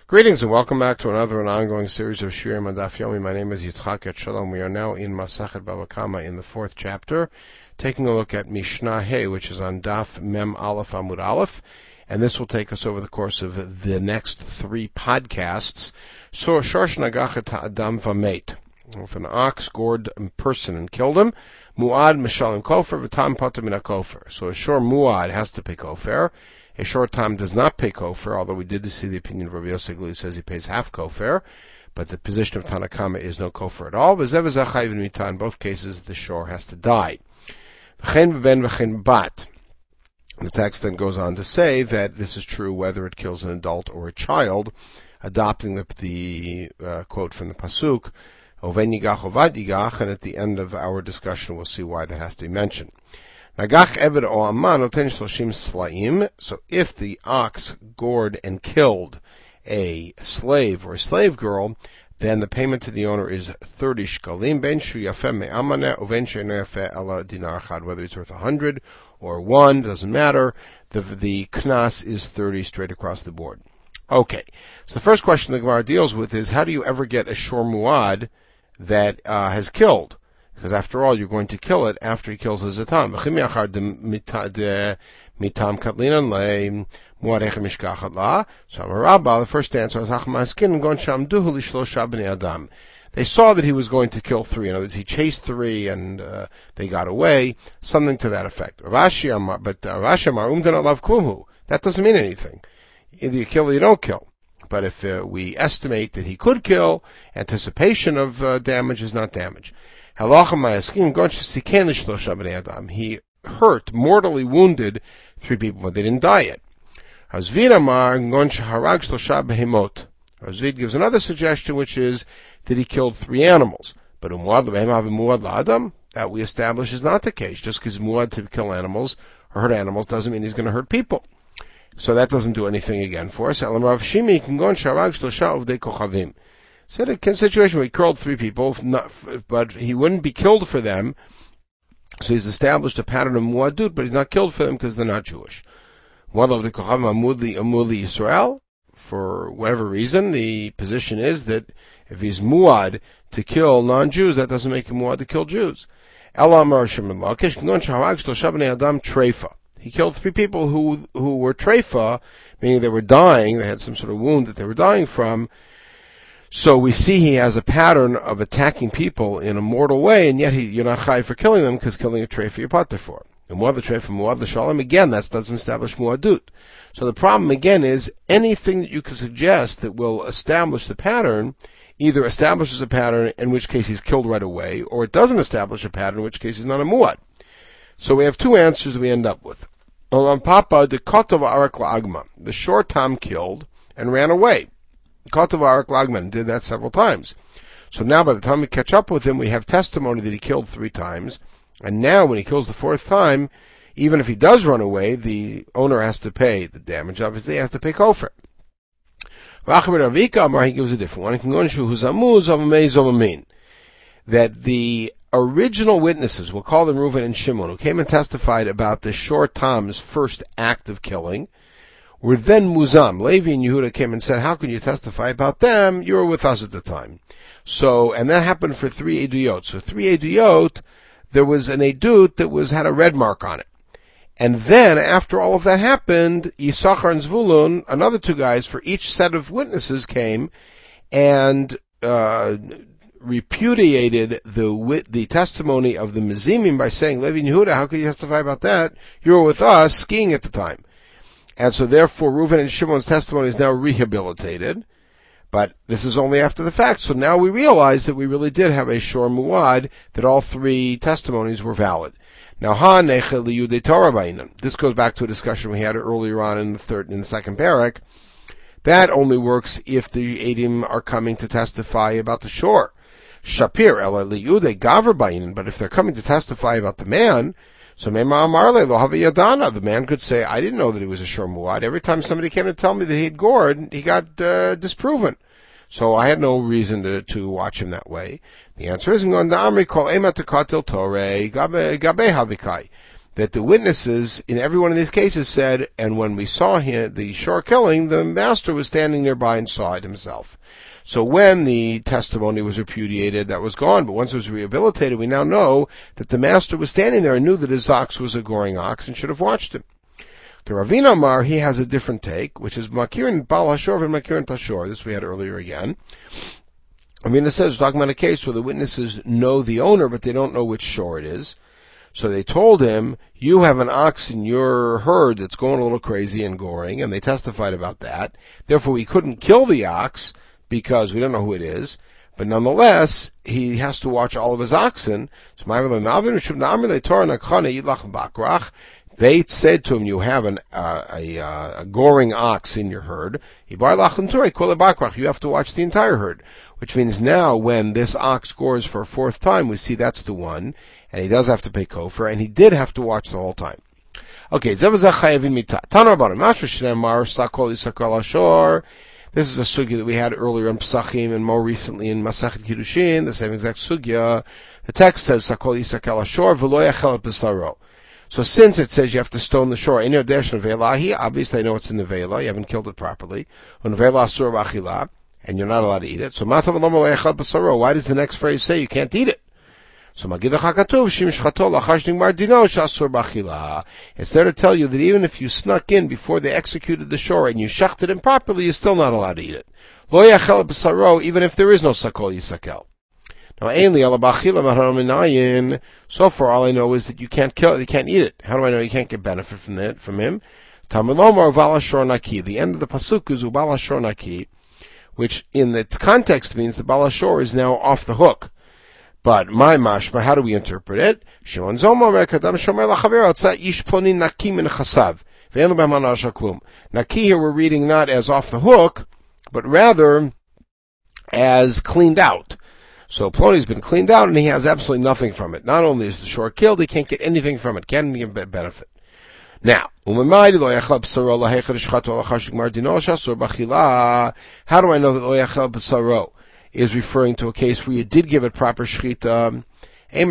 Greetings and welcome back to another and ongoing series of Shiurim on Daf Yomi. My name is Yitzchak Etshalom. We are now in Masachet Bava Kama in the fourth chapter, taking a look at Mishnah Hey, which is on Daf Mem Aleph Amud Aleph, and this will take us over the course of the next three podcasts. So, Shorsh Nagachet Ha'adam Vamet. If an ox gored a person and killed him, Mu'ad Mishalim Kofer V'tam Potem Min HaKofer. So a shor Mu'ad has to pay Kofer. A short time does not pay Kofer, although we did see the opinion of Rabbi Yosef who says he pays half Kofer, but the position of Tanakama is no Kofer at all. In both cases, the shor has to die. The text then goes on to say that this is true whether it kills an adult or a child, adopting the quote from the Pasuk, Oven Yigach Ovad Yigach, and at the end of our discussion we'll see why that has to be mentioned. Nagach Eved o Aman Noten Shloshim Slaim. So if the ox gored and killed a slave or a slave girl, then the payment to the owner is 30 shkalim, ben shu yafeh me'amaneh, uven she'eno yafeh ela dinar chad. Whether it's worth 100 or 1, doesn't matter. The knas is 30 straight across the board. Okay, so the first question the Gemara deals with is, how do you ever get a shor muad that has killed? Because after all, you're going to kill it after he kills the zatam. So the first answer is they saw that he was going to kill 3. In other words, he chased 3 and they got away. Something to that effect. But that doesn't mean anything. Either you kill or you don't kill. But if we estimate that he could kill, anticipation of damage is not damage. He hurt, mortally wounded 3 people, but they didn't die yet. Razvid gives another suggestion, which is that he killed 3 animals. But that we establish is not the case. Just because muad to kill animals or hurt animals doesn't mean he's going to hurt people. So that doesn't do anything again for us. Said a situation where he killed 3 people, but he wouldn't be killed for them. So he's established a pattern of muadut, but he's not killed for them because they're not Jewish. For whatever reason, the position is that if he's muad to kill non-Jews, that doesn't make him muad to kill Jews. He killed 3 people who were treifa, meaning they were dying, they had some sort of wound that they were dying from. So we see he has a pattern of attacking people in a mortal way, and yet you're not chai for killing them, because killing a treifa you're pater for. And muad the treifa, muad the shalom, again, that doesn't establish muadut. So the problem again is, anything that you can suggest that will establish the pattern, either establishes a pattern, in which case he's killed right away, or it doesn't establish a pattern, in which case he's not a muad. So we have 2 answers that we end up with. The short Tom killed and ran away. Kotav Arak Lagman did that several times. So now by the time we catch up with him, we have testimony that he killed 3 times. And now when he kills the 4th time, even if he does run away, the owner has to pay the damage. Obviously, he has to pay Kofer. He gives a different one. That the original witnesses, we'll call them Reuven and Shimon, who came and testified about the shor Tom's first act of killing, were then muzam. Levi and Yehuda came and said, how can you testify about them? You were with us at the time. So, and that happened for 3 eduyot. So 3 eduyot, there was an edut that had a red mark on it. And then, after all of that happened, Yisachar and Zvulun, another 2 guys for each set of witnesses, came and repudiated the testimony of the Mizimim by saying, Levi and Yehuda, how could you testify about that? You were with us skiing at the time. And so therefore, Reuven and Shimon's testimony is now rehabilitated. But this is only after the fact. So now we realize that we really did have a shor muad, that all 3 testimonies were valid. Now, this goes back to a discussion we had earlier on in the 2nd parak. That only works if the Eidim are coming to testify about the shor. Shapir ela liyude gaver ba'inan. But if they're coming to testify about the man, so the man could say, I didn't know that he was a shor muad. Every time somebody came to tell me that he had gored, he got disproven. So I had no reason to watch him that way. The answer is, that that the witnesses in every one of these cases said, and when we saw him, the shore killing, the master was standing nearby and saw it himself. So when the testimony was repudiated, that was gone. But once it was rehabilitated, we now know that the master was standing there and knew that his ox was a goring ox and should have watched him. The Ravina Amar, he has a different take, which is Makir and Bal Hashor and Makir and Tashor. This we had earlier again. Ravina says, we're talking about a case where the witnesses know the owner, but they don't know which shore it is. So they told him, you have an ox in your herd that's going a little crazy and goring, and they testified about that. Therefore, we couldn't kill the ox, because we don't know who it is, but nonetheless, he has to watch all of his oxen. So they said to him, you have a goring ox in your herd. You have to watch the entire herd. Which means now when this ox gores for a fourth time, we see that's the one, and he does have to pay kofar, and he did have to watch the whole time. Okay, this is a sugya that we had earlier in Pesachim and more recently in Masechet Kiddushin, the same exact sugya. The text says, Sakol Yisakel Ashor, V'lo Yachel et Pesaro. So since it says you have to stone the shore, in your dash nevela, obviously I know it's a nevela, you haven't killed it properly. Nevela Asur B'achila, and you're not allowed to eat it. So Matav Lo Yachel Pesaro, why does the next phrase say you can't eat it? So Magidach HaKatuv, Shim Shchato Lachash Nigmar Dino Shasur B'achila. It's there to tell you that even if you snuck in before they executed the shore and you shechted it improperly, you're still not allowed to eat it. Lo Yachel B'saro, even if there is no Sakol Yisakel. Now, Ainli Ala B'achila V'haraminayin, so far all I know is that you can't kill, you can't eat it. How do I know you can't get benefit from him? Tamilomar Uvala Shor Naki. The end of the pasuk is Uvala Shor Naki, which in the context means the Bala Shor is now off the hook. But my mashma, how do we interpret it? Shimon Zomo Kadam Shomer Lachaver Otsa Ish Ploni Naki Min Chasav. Ve'enu B'Hamana Shaklum. Naki here we're reading not as off the hook, but rather as cleaned out. So Ploni's been cleaned out and he has absolutely nothing from it. Not only is the shore killed, he can't get anything from it, can't even get benefit. Now, how do I know that Lo Yachel B'Saro is referring to a case where you did give it proper shechita? Maybe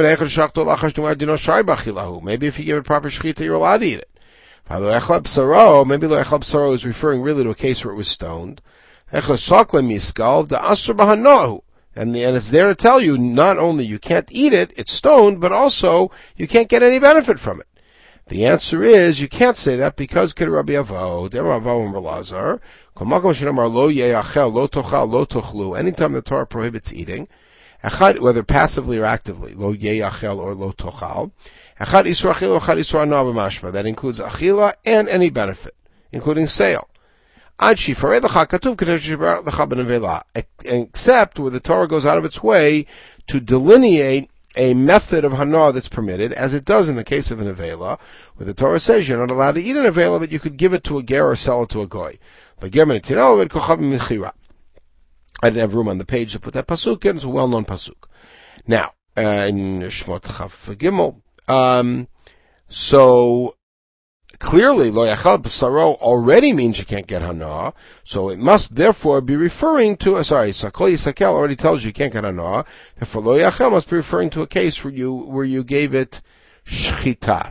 if you give it proper shechita, you're allowed to eat it. Maybe Lo Yachel B'Saro is referring really to a case where it was stoned. And it's there to tell you not only you can't eat it, it's stoned, but also you can't get any benefit from it. The answer is you can't say that because Rabbi Avo, anytime the Torah prohibits eating, whether passively or actively, lo yeachel or lo tochal, that includes achila and any benefit, including sale. Except where the Torah goes out of its way to delineate a method of hana that's permitted, as it does in the case of an avela, where the Torah says you're not allowed to eat an avela, but you could give it to a ger or sell it to a goy. I didn't have room on the page to put that pasuk in. It's a well-known pasuk. Now, in Shmot Chaf Gimel, so clearly, Lo Yachel B'Saro already means you can't get hana, so it must therefore be referring to, Sakol Yisakel already tells you can't get hana, therefore Lo Yachel must be referring to a case where you gave it shchita,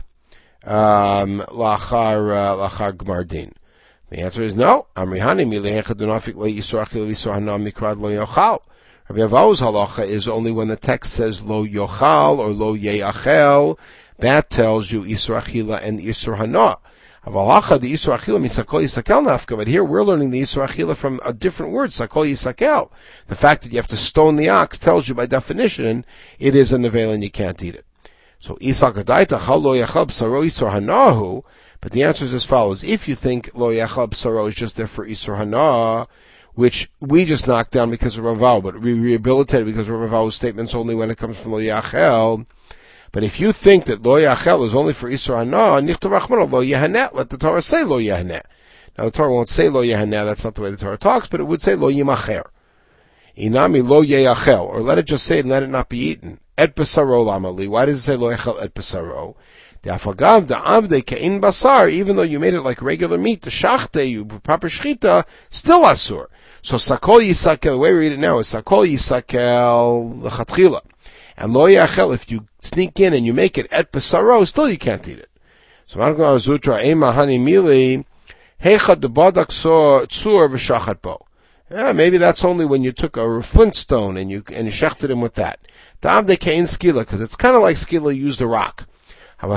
lachar gmardin. The answer is no. Amrihani milehecha dunafik le yisur achil v'yisur hana mikrad lo yochal. Rabbi Avo's halacha is only when the text says lo yochal or lo yeachel. That tells you Isur Achila and Isur Hana. Avalacha, the Isur Achila means Sakol Yisakel nafka, but here we're learning the Isur Achila from a different word, Sakol Yisakel. The fact that you have to stone the ox tells you by definition it is a nevela and you can't eat it. So Isak Adaita, Chal Lo Yachal B'Saro Isur Hanahu, but the answer is as follows. If you think Lo Yachal B'Saro is just there for Isur Hana, which we just knocked down because of Ravav, but we rehabilitated because of Ravav's statements only when it comes from Lo Yachel. But if you think that Lo Yachel is only for Isur Hana, Nichtav Rachmana Lo Yehaneh, let the Torah say Lo Yehaneh. Now the Torah won't say Lo Yehaneh, that's not the way the Torah talks, but it would say Lo Yimacher. Inami Lo Yeachel, or let it just say it and let it not be eaten. Et B'Saro Lamali, why does it say Lo Yachel Et B'Saro? The Afagav, the Avde, Ke'in Basar, even though you made it like regular meat, the Shachte, you proper Shchita, still Asur. So Sakol Yisakel, the way we read it now is Sakol Yisakel L'Chatchila. And Lo Yachel, if you sneak in and you make it et B'Saro, still you can't eat it. So Margla Zutra Ema Hani Mili Heichad the Badak Tzur v'Shachat Bo. Yeah, maybe that's only when you took a flintstone and you shechted him with that. Ta'am de Kein Skila, because it's kind of like Skila used a rock. But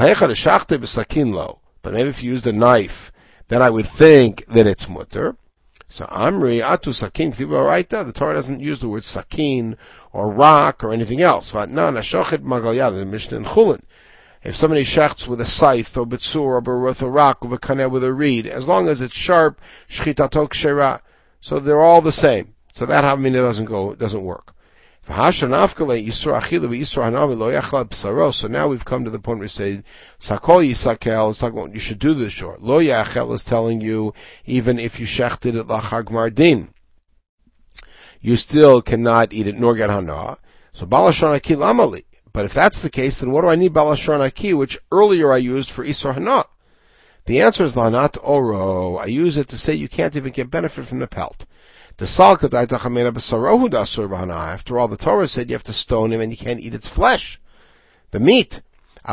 maybe if you used a knife, then I would think that it's mutter. So Amri Atu Sakin K'tiba, the Torah doesn't use the word sakin or rock or anything else. Vatnan Ashochet Magalyad, the Mishnah in Chulin. If somebody shechts with a scythe or b'tzur or with a rock or with a reed, as long as it's sharp, shchitato kshera, so they're all the same. So that havmina doesn't work. So now we've come to the point where we say, Sakol Yisakel, let's talk about what you should do this short. Lo Yachel is telling you, even if you shechted it lachag mardin, you still cannot eat it, nor get hana. So Balashon Akil Amali. But if that's the case, then what do I need Balashon Aki, which earlier I used for Isur Hana? The answer is Lanat Oro. I use it to say you can't even get benefit from the pelt. After all, the Torah said you have to stone him and you can't eat its flesh, the meat.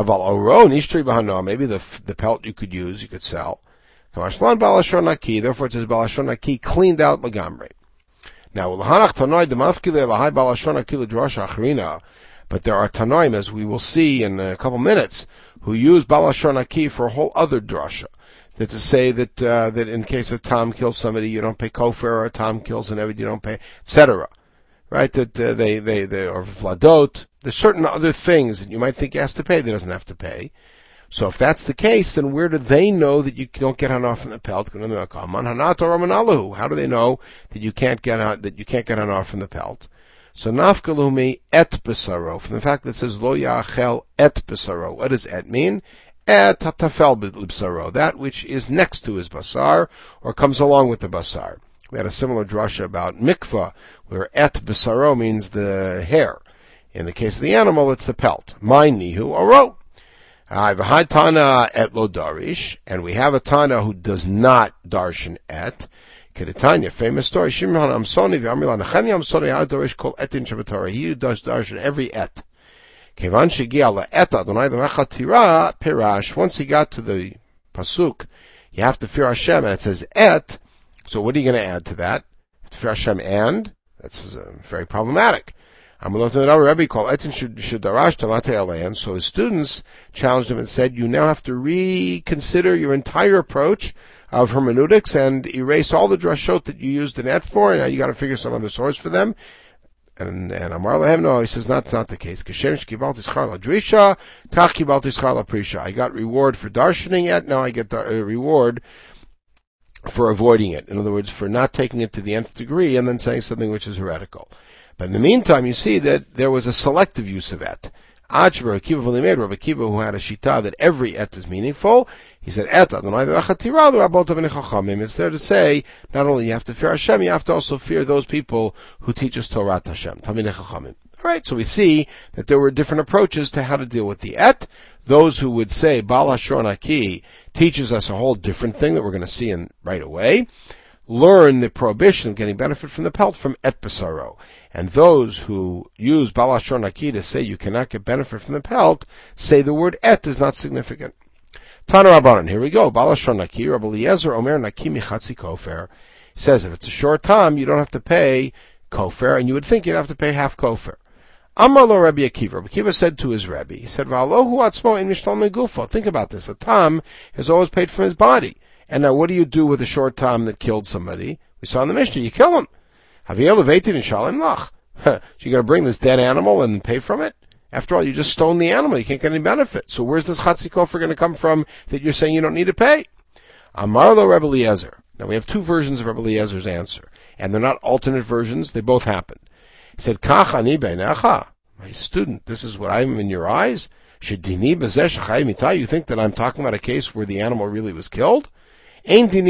Maybe the pelt you could use, you could sell. Therefore it says Balashon Aki, cleaned out Lagamre. Now, but there are Tanoim, as we will see in a couple minutes, who use Balashon Aki for a whole other drasha. That to say that in case a Tom kills somebody, you don't pay kofar, or a Tom kills an Eved, you don't pay, etc. Right? That they or Vladot. There's certain other things that you might think he has to pay, that he doesn't have to pay. So if that's the case, then where do they know that you don't get hanoah from the pelt? How do they know that you can't get hanoah from the pelt? So nafkalumi et besaro, from the fact that it says lo yachel et besaro. What does et mean? Et tafel b'saro, that which is next to his basar, or comes along with the basar. We had a similar drasha about mikvah, where et besaro means the hair. In the case of the animal, it's the pelt. My nihu oro. I've had Tana et lo darish, and we have a Tana who does not darshan et. Kedetanya, famous story. Shimon Amsoni v'Amila Nechemia Amsoni ad darish kol etin shabatorah. He who does darshan every et. Kevan shegia le'et Adonai l'mecha tira pirash. Once he got to the pasuk, you have to fear Hashem, and it says et. So what are you going to add to that? You have to fear Hashem, and that's very problematic. So his students challenged him and said, you now have to reconsider your entire approach of hermeneutics and erase all the drashot that you used in et for, and now you got to figure some other source for them. And Amar Lehem, no, he says, that's not the case. I got reward for darshaning it, now I get reward for avoiding it. In other words, for not taking it to the nth degree and then saying something which is heretical. But in the meantime, you see that there was a selective use of et. Rabbi Akiva, who had a shita that every et is meaningful, he said, it's there to say, not only you have to fear Hashem, you have to also fear those people who teach us Torah Hashem. Alright, so we see that there were different approaches to how to deal with the et. Those who would say, Baal HaShor Naki teaches us a whole different thing that we're going to see right away. Learn the prohibition of getting benefit from the pelt from et besaro. And those who use Baal HaShor Naki to say you cannot get benefit from the pelt, say the word et is not significant. Tana Rabbanan, here we go. Baal HaShor Naki, Rabbi Eliezer Omer Naki Michatzi Kofer. He says if it's a short time, you don't have to pay kofer, and you would think you'd have to pay half kofer. Amar lo Rabbi Akiva. Rabbi Akiva said to his Rebbe, he said, V'alohu atzmo in mishtal megufo. Think about this. A tam is always paid from his body. And now what do you do with a short tam that killed somebody? We saw in the Mishnah, you kill him. Have you elevated in shalem lach? So you got to bring this dead animal and pay from it? After all, you just stone the animal. You can't get any benefit. So where's this chatzi kofer going to come from that you're saying you don't need to pay? Amar lo Rebbe Eliezer. Now we have two versions of Rebbe Eliezer's answer. And they're not alternate versions. They both happened. He said, Kach ani beinecha. My student, this is what I'm in your eyes? Shedini bezeh shechai mitah. You think that I'm talking about a case where the animal really was killed? I'm talking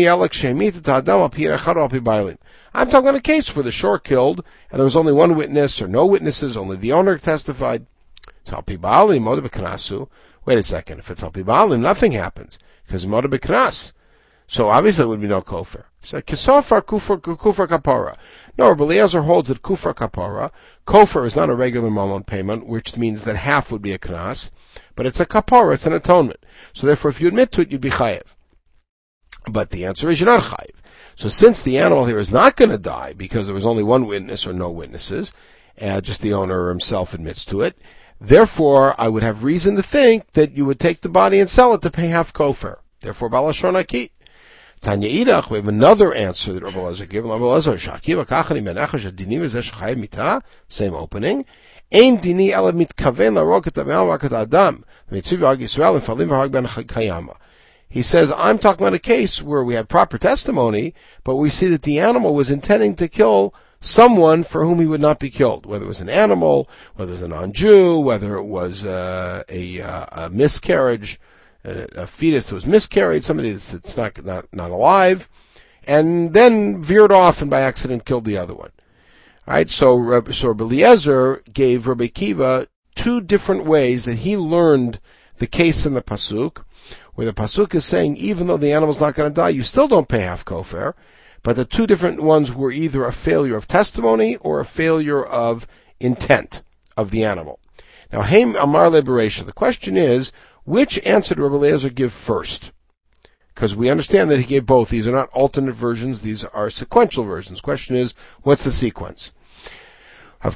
about a case where the shore killed, and there was only one witness, or no witnesses, only the owner testified. Wait a second, if it's Alpi Ba'alim, nothing happens, because Moda B'Knas. So obviously there would be no kofar. So kisofar kufar kapara. No, Rabbi Eliezer holds that kufar kapara. Kofar is not a regular mamon payment, which means that half would be a knas, but it's a kapara, it's an atonement. So therefore, if you admit to it, you'd be chayev. But the answer is you're not chayev. So since the animal here is not going to die because there was only one witness or no witnesses, just the owner himself admits to it, therefore I would have reason to think that you would take the body and sell it to pay half kofar. Therefore, balashon aki. Tanya Idach, we have another answer that Rabbi Eliezer gave. Rabbi Eliezer, Shakiva kachani menachash adinim v'zeh shechayev mita, same opening. Ein dini ela mitkaven larok et ha'me'al rak et ha'adam, v'mitziv v'hag Yisrael and falim v'hag ben chayama. He says, I'm talking about a case where we had proper testimony, but we see that the animal was intending to kill someone for whom he would not be killed, whether it was an animal, whether it was a non-Jew, whether it was a miscarriage, a fetus that was miscarried, somebody that's not alive, and then veered off and by accident killed the other one. All right, so Rabbi Eliezer gave Rabbi Akiva two different ways that he learned the case in the pasuk, where the pasuk is saying even though the animal's not going to die, you still don't pay half kofar. But the two different ones were either a failure of testimony or a failure of intent of the animal. Now, Haim Amar Le Bereisha, the question is, which answer did Rabbi Eliezer give first? Because we understand that he gave both. These are not alternate versions. These are sequential versions. Question is, what's the sequence? So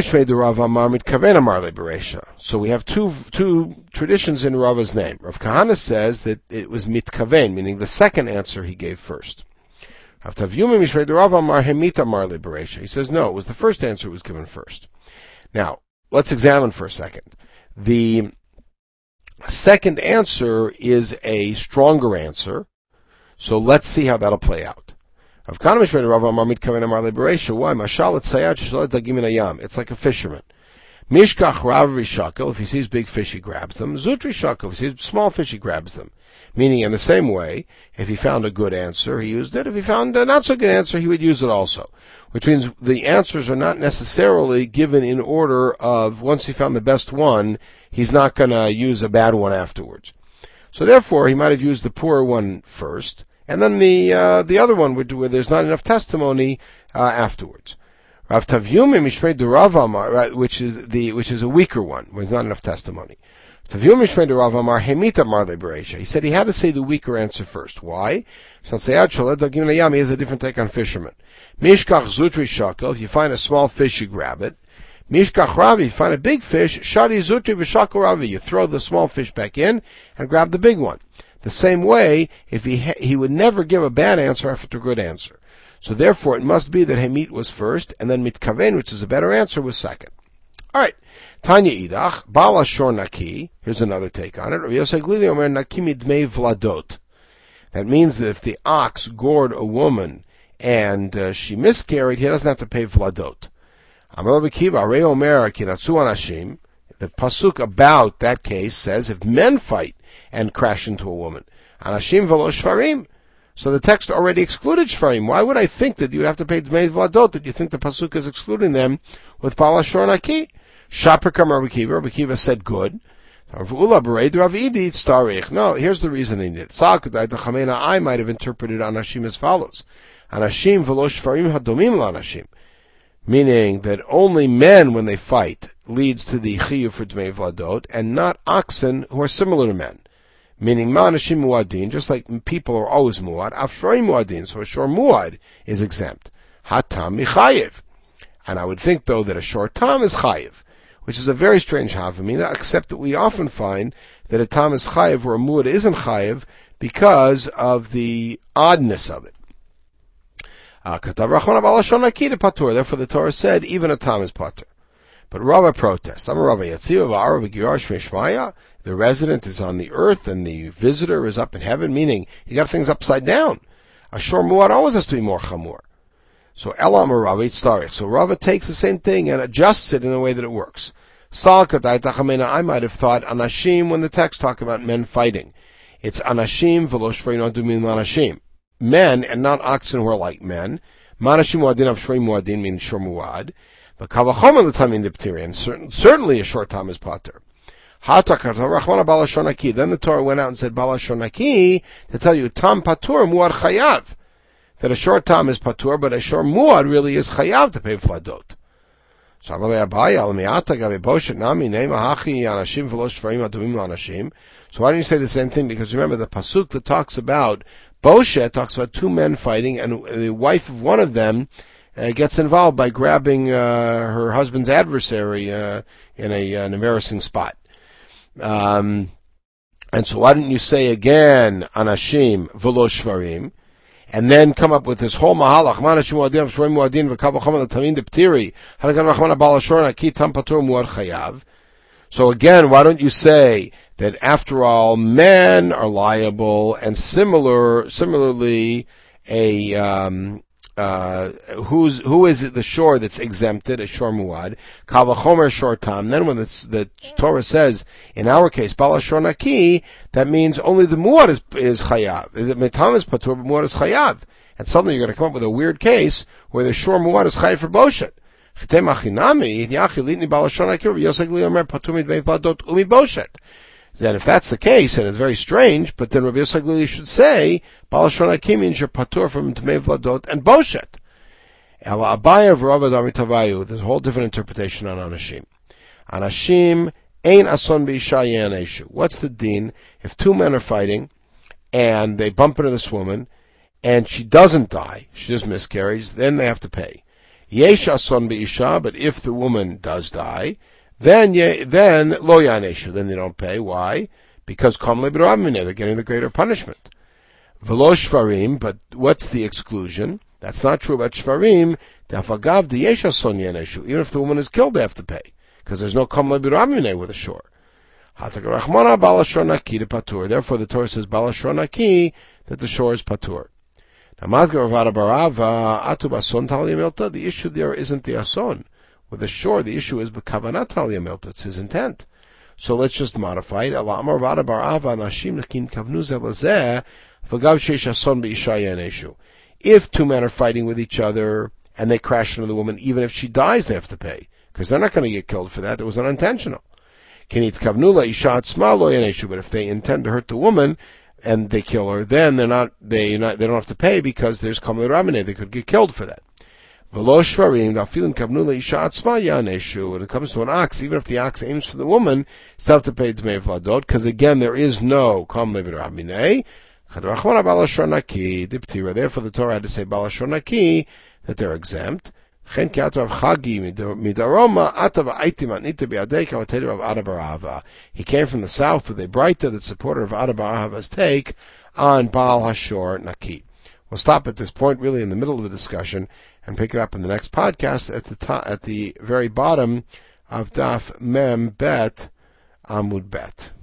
we have two traditions in Rava's name. Rav Kahana says that it was mitkaven, meaning the second answer he gave first. He says, no, it was the first answer was given first. Now, let's examine for a second. The second answer is a stronger answer, so let's see how that'll play out. Why? It's like a fisherman. Mishkach rav rishakel, if he sees big fish, he grabs them. Zutri shakel, if he sees small fish, he grabs them. Meaning, in the same way, if he found a good answer, he used it. If he found a not so good answer, he would use it also. Which means the answers are not necessarily given in order of, once he found the best one, he's not going to use a bad one afterwards. So therefore, he might have used the poorer one first, and then the other one where there's not enough testimony afterwards. Rav Tavyumi Mishmei de Rav Amar, which is a weaker one, where there's not enough testimony. Tavyumi Mishmei de Rav Amar Hemita Marle Bereisha. He said he had to say the weaker answer first. Why? He has a different take on fishermen. Mishkach Zutri Shakel, if you find a small fish, you grab it. Mishkach Ravi, if you find a big fish, Shadi Zutri V'Shakel Ravi, you throw the small fish back in and grab the big one. The same way, if he would never give a bad answer after a good answer. So therefore, it must be that Hemit was first, and then Mitkaven, which is a better answer, was second. Alright. Tanya Idach, Bala Shor Naki, here's another take on it. Rav Yosef Glili Omer Naki Midmei Vladot. That means that if the ox gored a woman, and she miscarried, he doesn't have to pay Vladot. Amar Rabbi Akiva, Arei Omer Kinatsu Anashim, the pasuk about that case says, if men fight and crash into a woman, Anashim v'lo shvarim. So the text already excluded shvarim. Why would I think that you'd have to pay Dmei Vladot, that you think the pasuk is excluding them with Bala Shor Naki? Shaper Kamar Rabbi Akiva. Rabbi Akiva said good. No, here's the reasoning. I might have interpreted Anashim as follows. Anashim v'lo shvarim hadomim la'anashim. Meaning that only men, when they fight, leads to the chiyuv for Dmei Vladot, and not oxen who are similar to men. Meaning, ma'anashim muadin, just like people are always muad, afshroim muadin, so a shor muad is exempt. Hatam michayev. And I would think, though, that a shor tam is chayev, which is a very strange havamina, except that we often find that a tam is chayev or a muad isn't chayev because of the oddness of it. Therefore the Torah said, even a tam is patur. But Rava protests. The resident is on the earth and the visitor is up in heaven, meaning you got things upside down. A shor muad always has to be more chamur. So Elam Rava Yitztarich. So Rava takes the same thing and adjusts it in a way that it works. I might have thought anashim when the text talk about men fighting. It's anashim v'lo shvrein adumim anashim. Men and not oxen who are like men. Manashim muadin of shvrein muadin means shor muad. But kavachom the time in dipteri, and certainly a short time is pater. Then the Torah went out and said balashonaki to tell you tam patur muad chayav, that a short tam is patur, but a short muad really is chayav to pay fladot. So why don't you say the same thing? Because remember the pasuk that talks about Boshet talks about two men fighting, and the wife of one of them gets involved by grabbing her husband's adversary in an embarrassing spot. And so why didn't you say again anashim v'lo shvarim, and then come up with this whole mahalach manashim muadin shvarim muadin v'kal v'chama l'tamim deptiri hanagan rachmana balashorna ki tam patur muad chayav. So again, why don't you say that after all, men are liable, and similarly, who is it the shore that's exempted, a shor muad, kal v'chomer shor tam. Then when the Torah says, in our case, balashor naki, that means only the muad is chayav. The metam is patur, but muad is chayav. And suddenly you're going to come up with a weird case where the shor muad is chayav for boshet. Then if that's the case, and it's very strange, but then Rabbi Yosef Glili should say, balashon hakim means you're patur from Tamei Vladot and Boshet. Ela Abaya v'Ravad Amitavayu, there's a whole different interpretation on Anashim. Anashim ein ason b'isha yaneshu. What's the din if two men are fighting, and they bump into this woman, and she doesn't die, she just miscarries, then they have to pay. Yesh ason b'isha, but if the woman does die, then lo yaneshu, then they don't pay. Why? Because kamle b'ramine, they're getting the greater punishment. V'lo shvarim, but what's the exclusion? That's not true about shvarim. Dafagav yesh ason yaneshu. Even if the woman is killed, they have to pay, because there's no kamle b'ramine with a shore. Hatak balashor naki to patur. Therefore, the Torah says balashor naki, that the shore is patur. The issue there isn't the ason. With the shore, the issue is b'kavanat talya milta. It's his intent. So let's just modify it. If two men are fighting with each other and they crash into the woman, even if she dies, they have to pay, because they're not going to get killed for that. It was unintentional. But if they intend to hurt the woman and they kill her, then they don't have to pay, because there's kamle ramine. They could get killed for that. When it comes to an ox, even if the ox aims for the woman, still have to pay Dmei Vladot, because again, there is no kamle ramine. Therefore, the Torah had to say balashor naki, that they're exempt. He came from the south with a breita that supported of Ada bar Ahava's take on Baal Hashor Naki. We'll stop at this point, really in the middle of the discussion, and pick it up in the next podcast at the very bottom of Daf Mem Bet Amud Bet.